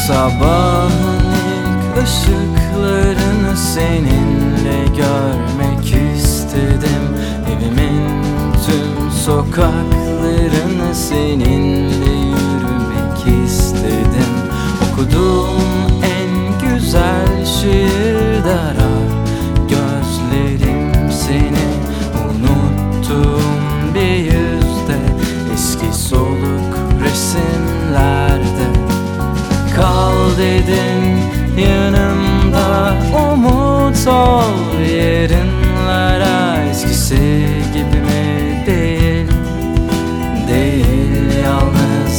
Sabahın ilk ışıklarını seninle görmek istedim. Evimin tüm sokaklarını seninle yürümek istedim. Okuduğum en güzel şiirler gözlerim seni. Unuttuğum bir yüzde eski soluk resimlerde. Kal dedin yanımda, umut ol yarınlara. Eskisi gibi mi? Değil, değil, yalnız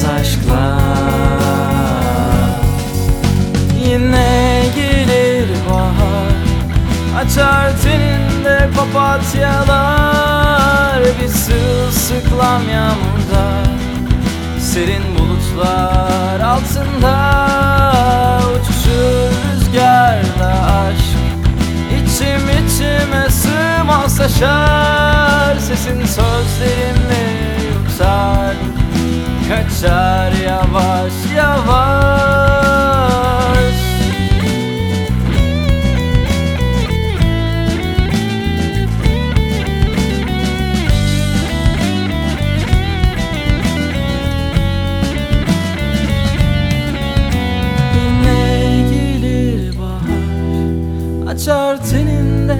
aşklar. Yine gelir bahar, açar teninde papatyalar. Bir sırılsıklam yağmurda, serin bulutlar altında. Uçuşur rüzgarla aşk, içim içime sığmaz taşar. Sesin sözlerimi yutar, kaçar yavaş yavaş. Açar teninde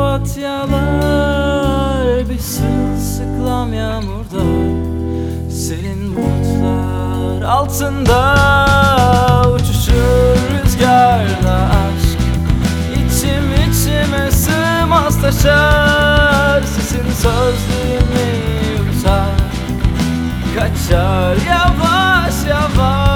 papatyalar. Bir sırılsıklam yağmurda, serin bulutlar altında. Uçuşur rüzgarla aşk, içim içime sığmaz taşar. Sesin sözlerimi yutar, kaçar yavaş yavaş.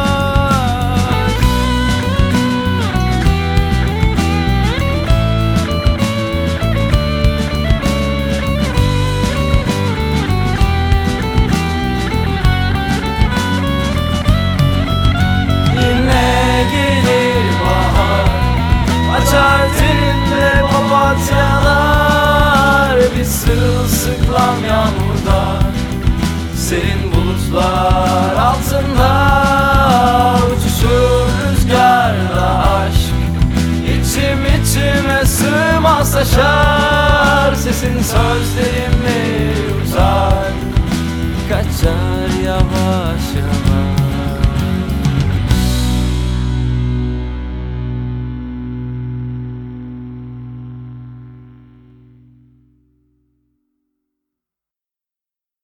Bir sırılsıklam yağmurda, serin bulutlar altında. Uçuşur rüzgarla aşk, içim içime sığmaz taşar. Sesin sözlerimi